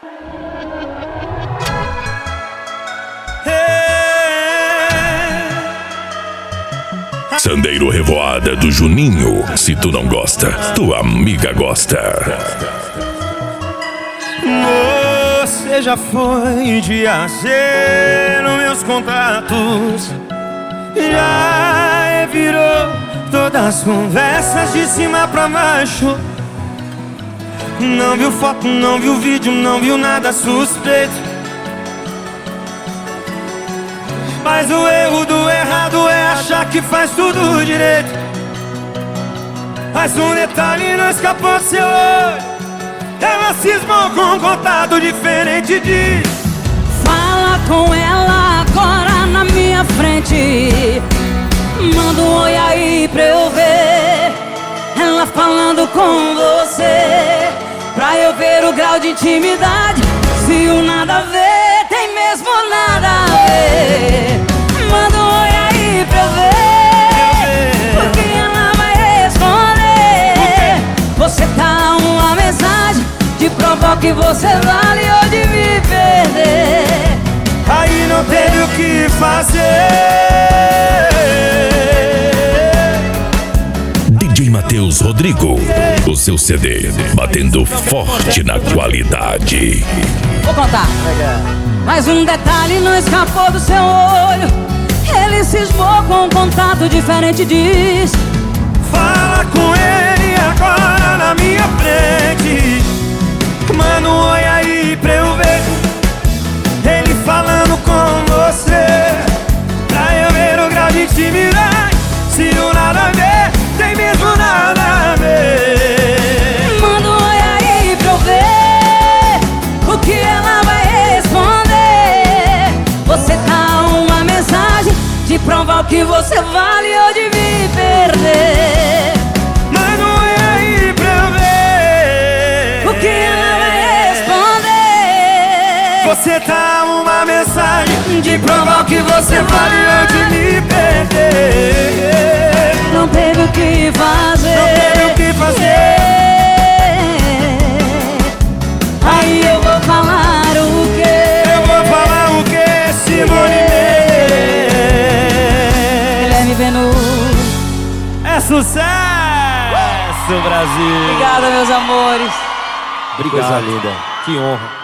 Sandeiro Revoada do Juninho. Se tu não gosta, tua amiga gosta. Você já foi de AC nos meus contatos, já virou todas as conversas de cima pra baixo. Não viu foto, não viu vídeo, não viu nada suspeito. Mas o erro do errado é achar que faz tudo direito. Mas um detalhe não escapou do seu olho. Ela cismou com um contato diferente de... Fala com ela agora na minha frente. Manda um oi aí pra eu ver ela falando com você, pra eu ver o grau de intimidade. Se o nada a ver tem mesmo nada a ver. Manda um oi aí pra eu ver, porque ela vai responder. Você tá uma mensagem de provar que você vale ou de me perder. Aí não teve o que fazer. DJ Matheus Rodrigo, o seu CD batendo forte na qualidade. Vou contar. Mas um detalhe não escapou do seu olho. Ele cismou com um contato diferente, diz. Fala com ele agora na minha frente. Manda um oi aí pra eu ver ele falando com você, pra eu ver o grau de intimidade. Se o nada a ver tem mesmo nada a ver. Manda um oi aí pra eu ver o que ela vai responder. Você tá uma mensagem de provar o que você vale ou de me perder. Manda um oi aí pra eu ver o que ela vai responder. Você tá uma mensagem de provar o que você vale ou de me perder. Não teve o que fazer. Não teve o que fazer. Aí eu vou falar o quê? Eu vou falar o quê, Simone? Guilherme Venuto. É sucesso, Brasil. Obrigado, meus amores. Obrigado. Coisa linda. Que honra.